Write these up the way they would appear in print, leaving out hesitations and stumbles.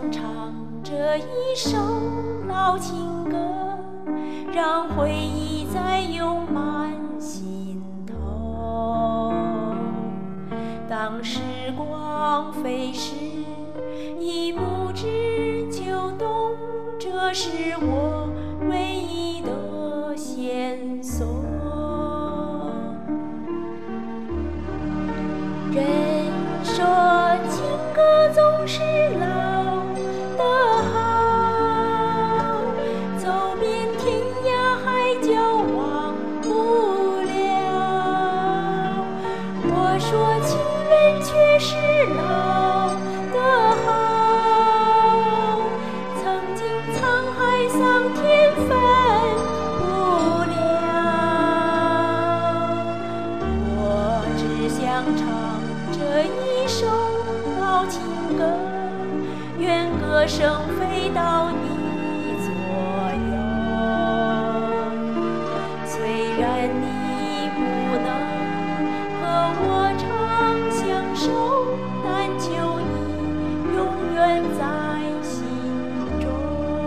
唱这一首老情歌，让回忆再涌满心头。当时光飞逝，已不知秋冬，这是我唯一的线索。人说情歌总是老的好，走遍天涯海角忘不了。我说情人却是老的好，曾经沧海桑田分不了。我只想唱这一首老情歌，愿歌声飞到你左右。虽然你不能和我长相守，但求你永远在心中。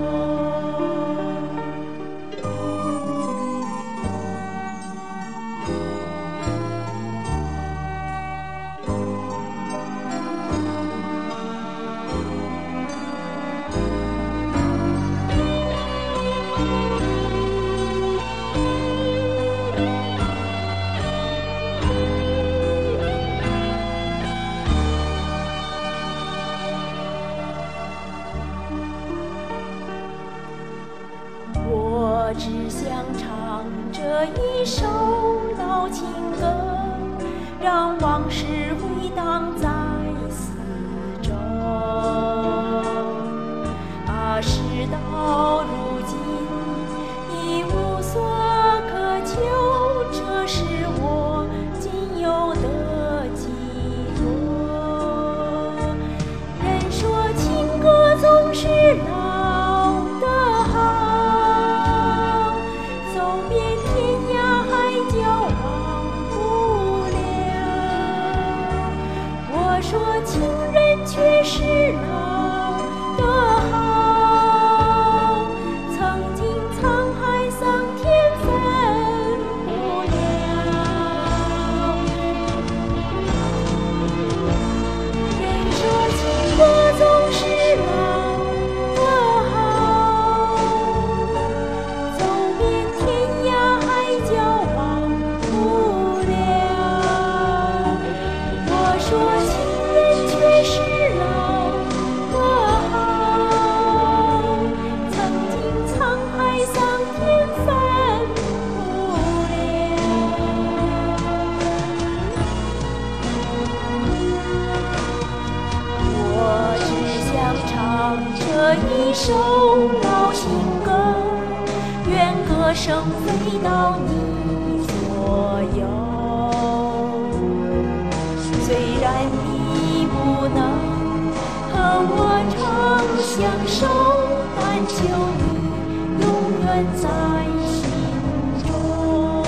我只想唱这一首老情歌，让往事回荡在四周。事到如今已无所可求，这是我仅有的寄托。人说情歌总是老的好，走遍天涯海角忘不了。我说情人却是老的好，曾经沧海桑田分不了。人说情歌总是老的好，走遍天涯海角忘不了。我说情人却是老的好，曾经沧海桑田分不了。我只想唱这一首老情歌，愿歌声飞到你左右。虽然你不能和我长相守，但求你永远在心中。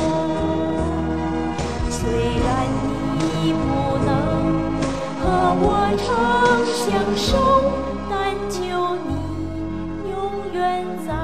虽然你不能和我长相守，但求你永远在